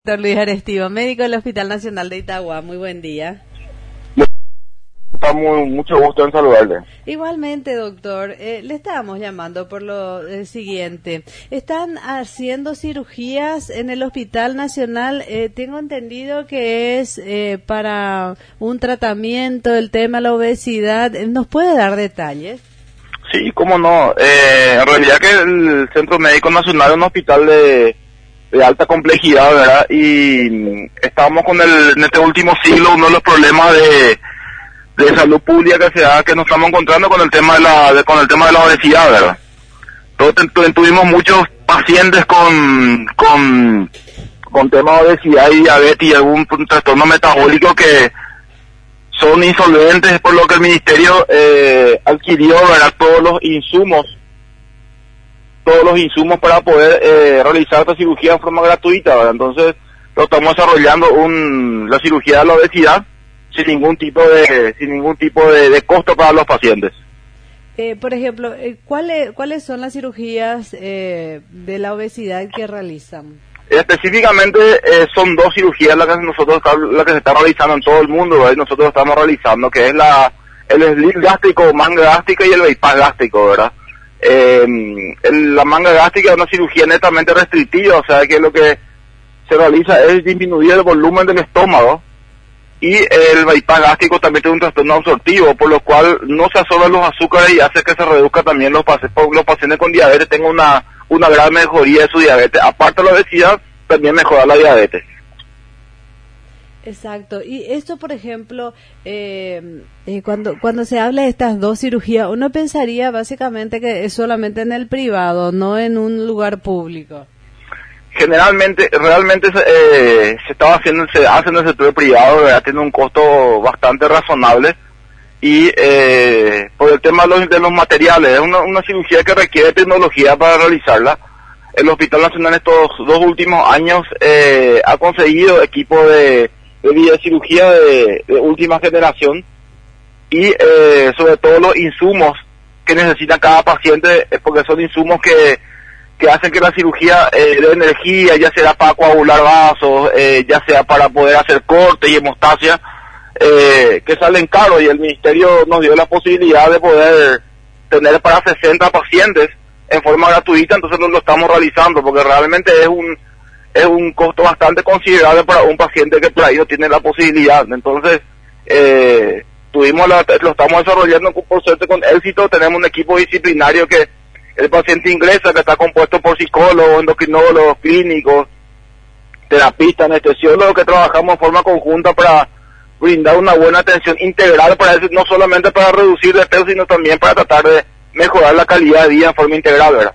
Doctor Luis Arestivo, médico del Hospital Nacional de Itagua. Muy buen día. Mucho gusto en saludarle. Igualmente, doctor. Le estábamos llamando por lo siguiente. ¿Están haciendo cirugías en el Hospital Nacional? Tengo entendido que es para un tratamiento del tema de la obesidad. ¿Nos puede dar detalles? Sí, cómo no. En realidad que el Centro Médico Nacional es un hospital de alta complejidad, ¿verdad? Y estábamos en este último siglo uno de los problemas de salud pública que nos estamos encontrando con el tema de la obesidad, ¿verdad? Entonces, tuvimos muchos pacientes con temas de obesidad y diabetes y algún trastorno metabólico que son insolventes, por lo que el ministerio adquirió, ¿verdad?, todos los insumos para poder realizar esta cirugía de forma gratuita, ¿verdad? Entonces, lo estamos desarrollando la cirugía de la obesidad sin ningún tipo de costo para los pacientes. Por ejemplo, ¿cuáles son las cirugías de la obesidad que realizan? Específicamente son dos cirugías las que se están realizando en todo el mundo, ¿verdad? Nosotros estamos realizando, que es el sleeve gástrico, manga gástrica y el bypass gástrico, ¿verdad? La manga gástrica es una cirugía netamente restrictiva, o sea que lo que se realiza es disminuir el volumen del estómago, y el bypass gástrico también tiene un trastorno absortivo, por lo cual no se absorben los azúcares y hace que se reduzca también los pacientes con diabetes tengan una gran mejoría de su diabetes. Aparte de la obesidad, también mejora la diabetes. Exacto. Y esto, por ejemplo, cuando se habla de estas dos cirugías, uno pensaría básicamente que es solamente en el privado, no en un lugar público. Realmente se hace en el sector privado, ¿verdad? Tiene un costo bastante razonable y por el tema de los materiales, es una cirugía que requiere tecnología para realizarla. El Hospital Nacional estos 2 últimos años ha conseguido equipo de videocirugía de última generación y sobre todo los insumos que necesita cada paciente, porque son insumos que hacen que la cirugía de energía, ya sea para coagular vasos, ya sea para poder hacer corte y hemostasia, que salen caros, y el ministerio nos dio la posibilidad de poder tener para 60 pacientes en forma gratuita. Entonces lo estamos realizando porque realmente es un costo bastante considerable para un paciente que por ahí no tiene la posibilidad. Entonces lo estamos desarrollando por suerte con éxito. Tenemos un equipo disciplinario que el paciente ingresa, que está compuesto por psicólogos, endocrinólogos, clínicos, terapistas, anestesiólogos, que trabajamos en forma conjunta para brindar una buena atención integral, para eso, no solamente para reducir el peso, sino también para tratar de mejorar la calidad de vida en forma integral, ¿verdad?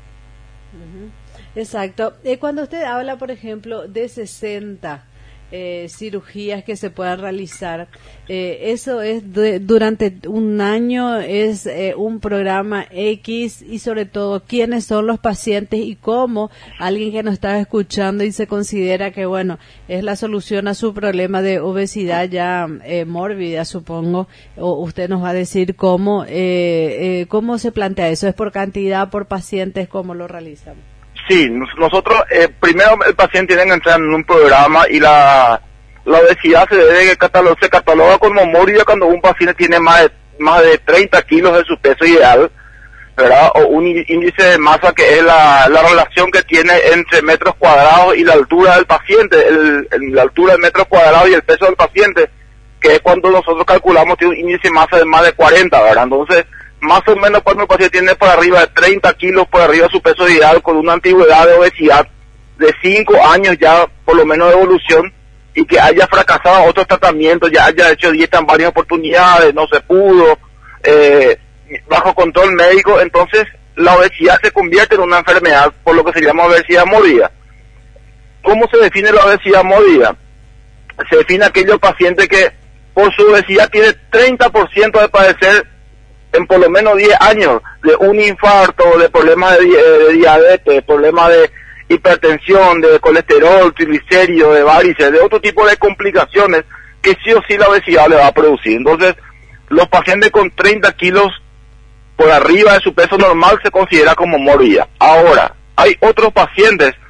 Exacto. Cuando usted habla, por ejemplo, de 60 cirugías que se puedan realizar, eso es durante un año, es un programa X, y sobre todo quiénes son los pacientes y cómo alguien que nos está escuchando y se considera que, bueno, es la solución a su problema de obesidad ya mórbida, supongo, o usted nos va a decir cómo se plantea eso. ¿Es por cantidad, por pacientes? ¿Cómo lo realizan? Sí, nosotros, primero el paciente tiene que entrar en un programa, y la obesidad se cataloga como mórbida cuando un paciente tiene más de 30 kilos de su peso ideal, ¿verdad? O un índice de masa, que es la relación que tiene entre metros cuadrados y la altura del paciente, la altura del metro cuadrado y el peso del paciente, que es cuando nosotros calculamos tiene un índice de masa de más de 40, ¿verdad? Entonces, más o menos cuando el paciente tiene por arriba de 30 kilos, por arriba de su peso ideal, con una antigüedad de obesidad de 5 años ya, por lo menos de evolución, y que haya fracasado otros tratamientos, ya haya hecho dieta en varias oportunidades, no se pudo, bajo control médico, entonces la obesidad se convierte en una enfermedad, por lo que se llama obesidad mórbida. ¿Cómo se define la obesidad mórbida? Se define aquellos pacientes que por su obesidad tiene 30% de padecer en por lo menos 10 años de un infarto, de problemas de diabetes, de problemas de hipertensión, de colesterol, triglicéridos, de varices, de otro tipo de complicaciones que sí o sí la obesidad le va a producir. Entonces, los pacientes con 30 kilos por arriba de su peso normal se considera como mórbida. Ahora, hay otros pacientes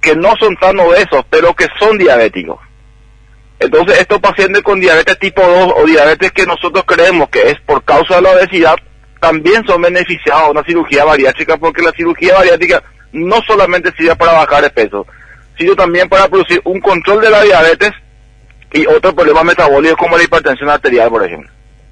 que no son tan obesos, pero que son diabéticos. Entonces, estos pacientes con diabetes tipo 2 o diabetes que nosotros creemos que es por causa de la obesidad, también son beneficiados de una cirugía bariátrica, porque la cirugía bariátrica no solamente sirve para bajar de peso, sino también para producir un control de la diabetes y otros problemas metabólicos como la hipertensión arterial, por ejemplo.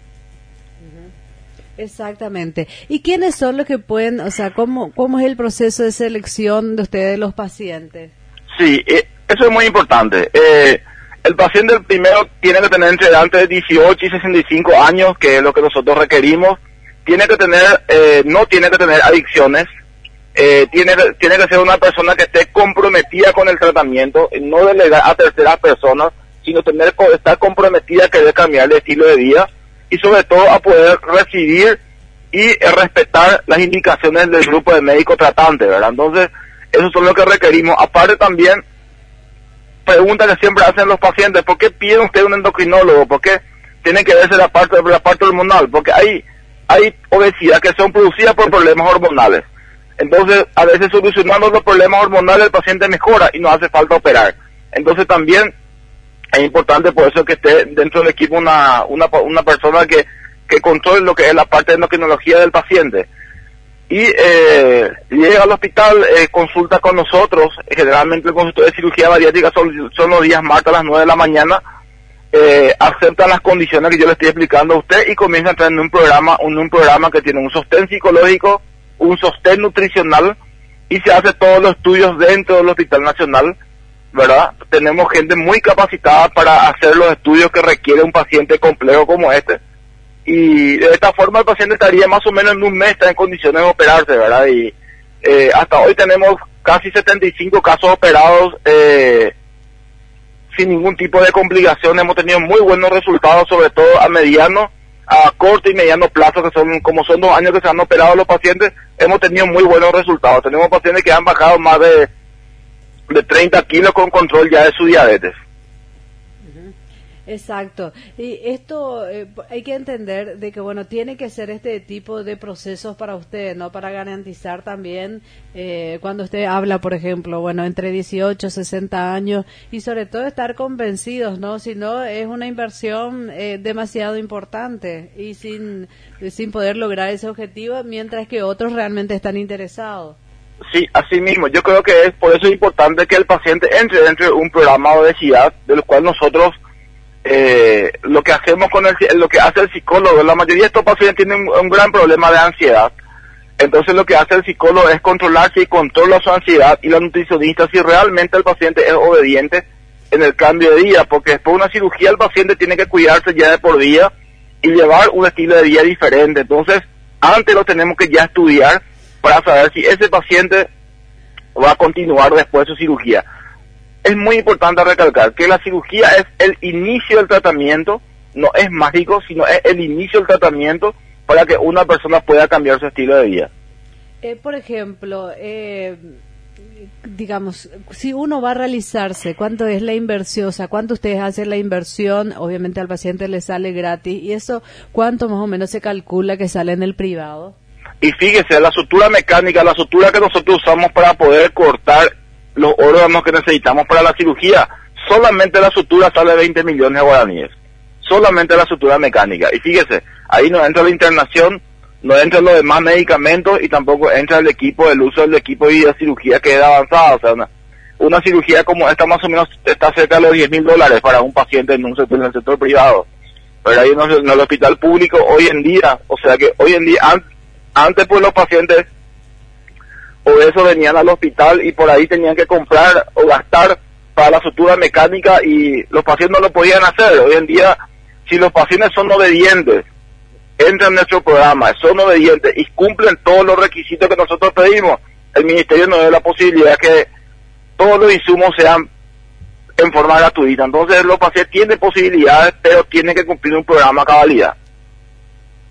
Exactamente. ¿Y quiénes son los que pueden, o sea, cómo es el proceso de selección de ustedes, de los pacientes? Sí, eso es muy importante. El paciente primero tiene que tener entre de 18 y 65 años, que es lo que nosotros requerimos. Tiene que tener, no tiene que tener adicciones. Tiene que ser una persona que esté comprometida con el tratamiento, no delegar a terceras personas, sino estar comprometida a querer cambiar de estilo de vida y sobre todo a poder recibir y respetar las indicaciones del grupo de médico tratante, ¿verdad? Entonces, eso es lo que requerimos. Aparte también, pregunta que siempre hacen los pacientes: ¿por qué pide usted un endocrinólogo? ¿Por qué tiene que verse la parte hormonal? Porque hay obesidad que son producidas por problemas hormonales. Entonces, a veces solucionando los problemas hormonales el paciente mejora y no hace falta operar. Entonces también es importante por eso que esté dentro del equipo una persona que controle lo que es la parte de endocrinología del paciente. Y llega al hospital, consulta con nosotros. Generalmente el consultorio de cirugía bariátrica son los días martes a las 9 de la mañana. Aceptan las condiciones que yo le estoy explicando a usted y comienza a entrar en un programa que tiene un sostén psicológico, un sostén nutricional, y se hace todos los estudios dentro del Hospital Nacional, ¿verdad? Tenemos gente muy capacitada para hacer los estudios que requiere un paciente complejo como este, y de esta forma el paciente estaría más o menos en un mes en condiciones de operarse, ¿verdad? Y hasta hoy tenemos casi 75 casos operados sin ningún tipo de complicación. Hemos tenido muy buenos resultados, sobre todo a corto y mediano plazo, que son 2 años que se han operado los pacientes. Hemos tenido muy buenos resultados. Tenemos pacientes que han bajado más de 30 kilos con control ya de su diabetes. Exacto. Y esto hay que entender de que, bueno, tiene que ser este tipo de procesos para usted, ¿no? Para garantizar también, cuando usted habla, por ejemplo, bueno, entre 18 y 60 años, y sobre todo estar convencidos, ¿no? Si no, es una inversión demasiado importante y sin poder lograr ese objetivo, mientras que otros realmente están interesados. Sí, así mismo. Yo creo que por eso es importante que el paciente entre dentro de un programa de obesidad, del cual nosotros lo que hacemos lo que hace el psicólogo. La mayoría de estos pacientes tienen un gran problema de ansiedad. Entonces lo que hace el psicólogo es controlarse y controla su ansiedad, y la nutricionista si realmente el paciente es obediente en el cambio de vida, porque después de una cirugía el paciente tiene que cuidarse ya de por vida y llevar un estilo de vida diferente. Entonces, antes lo tenemos que ya estudiar para saber si ese paciente va a continuar después de su cirugía. Es muy importante recalcar que la cirugía es el inicio del tratamiento, no es mágico, sino es el inicio del tratamiento para que una persona pueda cambiar su estilo de vida. Por ejemplo, digamos, si uno va a realizarse, ¿cuánto es la inversión? O sea, ¿cuánto ustedes hacen la inversión? Obviamente al paciente le sale gratis, y eso, ¿cuánto más o menos se calcula que sale en el privado? Y fíjese, la sutura mecánica, la sutura que nosotros usamos para poder cortar los órganos que necesitamos para la cirugía, solamente la sutura sale 20 millones de guaraníes. Solamente la sutura mecánica. Y fíjese, ahí no entra la internación, no entran los demás medicamentos y tampoco entra el uso del equipo y la cirugía que es avanzada. O sea, una cirugía como esta más o menos está cerca de los $10,000 para un paciente en el sector privado. Pero ahí en el hospital público hoy en día, o sea que hoy en día, antes pues los pacientes obesos venían al hospital y por ahí tenían que comprar o gastar para la sutura mecánica y los pacientes no lo podían hacer. Hoy en día, si los pacientes son obedientes, entran en nuestro programa, son obedientes y cumplen todos los requisitos que nosotros pedimos, el ministerio nos da la posibilidad que todos los insumos sean en forma gratuita. Entonces los pacientes tienen posibilidades, pero tienen que cumplir un programa a cabalidad.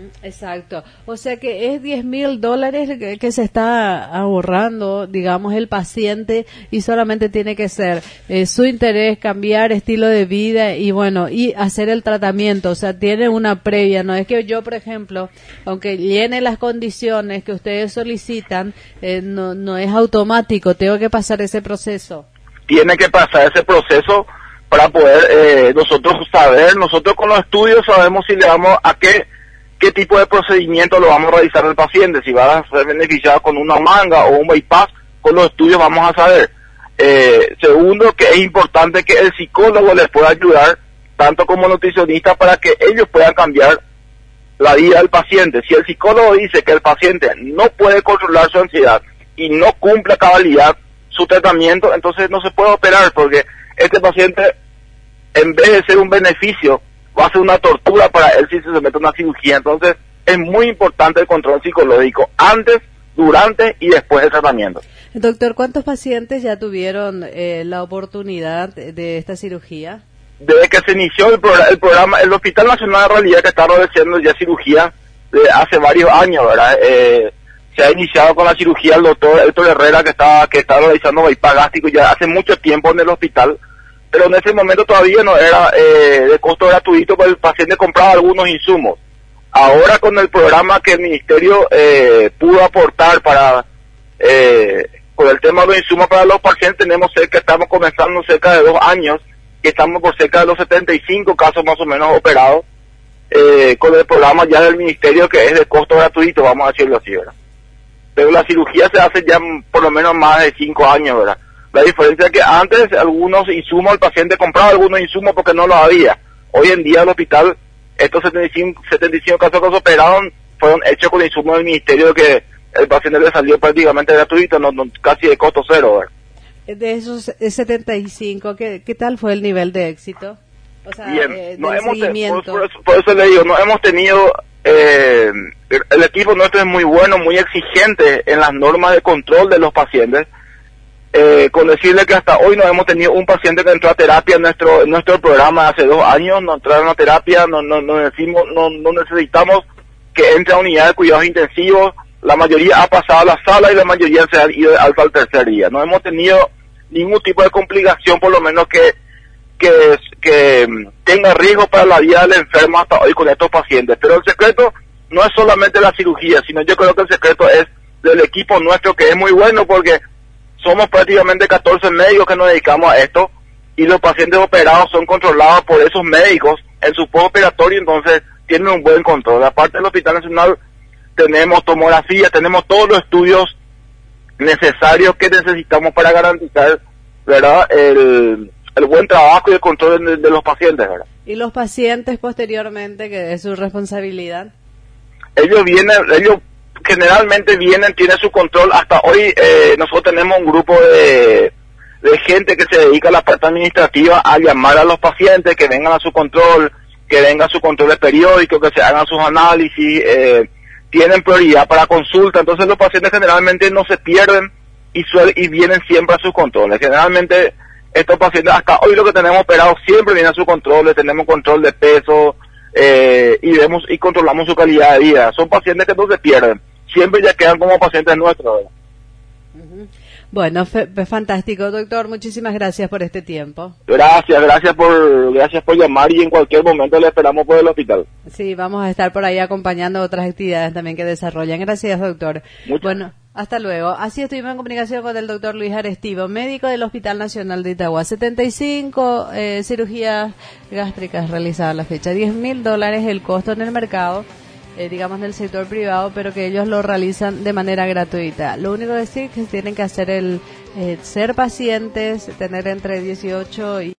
Exacto. O sea que es $10.000 que se está ahorrando, digamos, el paciente, y solamente tiene que ser su interés, cambiar estilo de vida y bueno, y hacer el tratamiento. O sea, tiene una previa. No es que yo, por ejemplo, aunque llene las condiciones que ustedes solicitan, no es automático. Tengo que pasar ese proceso. Tiene que pasar ese proceso para poder nosotros saber, nosotros con los estudios sabemos si le vamos a qué tipo de procedimiento lo vamos a realizar al paciente, si va a ser beneficiado con una manga o un bypass, con los estudios vamos a saber. Segundo, que es importante que el psicólogo les pueda ayudar, tanto como nutricionista, para que ellos puedan cambiar la vida del paciente. Si el psicólogo dice que el paciente no puede controlar su ansiedad y no cumple a cabalidad su tratamiento, entonces no se puede operar, porque este paciente, en vez de ser un beneficio, va a ser una tortura para él si se somete a una cirugía. Entonces es muy importante el control psicológico antes, durante y después del tratamiento. Doctor, ¿cuántos pacientes ya tuvieron la oportunidad de esta cirugía? Desde que se inició el programa, el Hospital Nacional de Realidad, que está realizando ya cirugía hace varios años, ¿verdad? Se ha iniciado con la cirugía el doctor Héctor Herrera, que está realizando bypass gástrico ya hace mucho tiempo en el hospital, pero en ese momento todavía no era de costo gratuito, porque el paciente compraba algunos insumos. Ahora, con el programa que el ministerio pudo aportar para con el tema de los insumos para los pacientes, estamos comenzando cerca de 2 años, que estamos por cerca de los 75 casos más o menos operados, con el programa ya del ministerio, que es de costo gratuito, vamos a decirlo así, ¿verdad? Pero la cirugía se hace ya por lo menos más de 5 años, ¿verdad? La diferencia es que antes algunos insumos, el paciente compraba algunos insumos porque no los había. Hoy en día el hospital, estos 75 casos que se operaron fueron hechos con insumos del ministerio, que el paciente le salió prácticamente gratuito, casi de costo cero, ¿verdad? De esos 75, ¿qué tal fue el nivel de éxito? O sea, bien, seguimiento. Por eso le digo, no hemos tenido... el equipo nuestro es muy bueno, muy exigente en las normas de control de los pacientes. Con decirle que hasta hoy no hemos tenido un paciente que entró a terapia en nuestro programa hace 2 años, no entraron a terapia, no necesitamos que entre a unidad de cuidados intensivos. La mayoría ha pasado a la sala y la mayoría se ha ido de alta al tercer día. No hemos tenido ningún tipo de complicación, por lo menos que tenga riesgo para la vida del enfermo hasta hoy con estos pacientes. Pero el secreto no es solamente la cirugía, sino yo creo que el secreto es del equipo nuestro, que es muy bueno, porque somos prácticamente 14 médicos que nos dedicamos a esto, y los pacientes operados son controlados por esos médicos en su postoperatorio, entonces tienen un buen control. Aparte del Hospital Nacional tenemos tomografía, tenemos todos los estudios necesarios que necesitamos para garantizar, ¿verdad?, el buen trabajo y el control de los pacientes, ¿verdad? ¿Y los pacientes posteriormente, que es su responsabilidad? Ellos generalmente vienen, tienen su control. Hasta hoy nosotros tenemos un grupo de gente que se dedica a la parte administrativa, a llamar a los pacientes que vengan a su control, que vengan a su control de periódico, que se hagan sus análisis, tienen prioridad para consulta. Entonces los pacientes generalmente no se pierden y vienen siempre a sus controles. Generalmente estos pacientes, hasta hoy lo que tenemos operado, siempre vienen a sus controles, tenemos control de peso, y controlamos su calidad de vida. Son pacientes que no se pierden, siempre ya quedan como pacientes nuestros, ¿verdad? Bueno, fantástico, doctor. Muchísimas gracias por este tiempo. Gracias por llamar, y en cualquier momento le esperamos por el hospital. Sí, vamos a estar por ahí acompañando otras actividades también que desarrollan. Gracias, doctor. Bueno, hasta luego. Así estuvimos en comunicación con el doctor Luis Arestivo, médico del Hospital Nacional de Itagua. 75 cirugías gástricas realizadas a la fecha. $10.000 el costo en el mercado, digamos del sector privado, pero que ellos lo realizan de manera gratuita. Lo único que sí que tienen que hacer ser pacientes, tener entre 18 y